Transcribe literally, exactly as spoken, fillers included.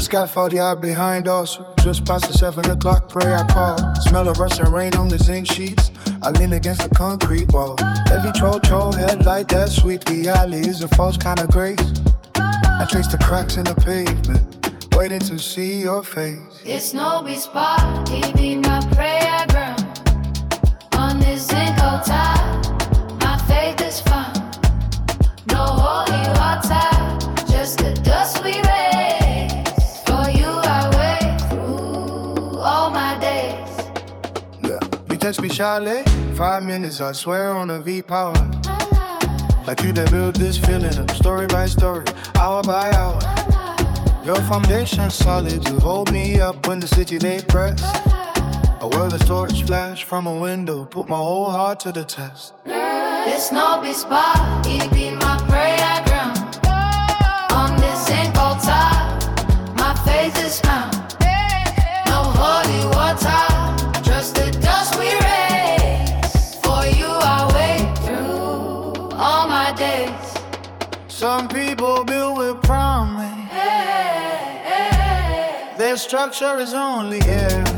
Scaffold behind us, just past the seven o'clock prayer call. Smell of rust and rain on the zinc sheets. I lean against the concrete wall. Heavy troll troll headlight that sweet. The alley is a false kind of grace. I trace the cracks in the pavement, waiting to see your face. It's no be spot, he be my prayer ground. On this zinc altar, my faith is found. No holy water, just the dust we raise. For you I wait through all my days. Yeah, you text me shyly, five minutes I swear on a V-power. Like you that built this feeling up, story by story, hour by hour. Your foundation solid to hold me up when the city they press. A world of torch flash from a window, put my whole heart to the test. It's no be spot, he be my prayer ground. On this zinc altar, my faith is found. No holy water, just the dust we raise. For you I wait through all my days. Some people build with promise. Hey, hey, hey. Their structure is only air.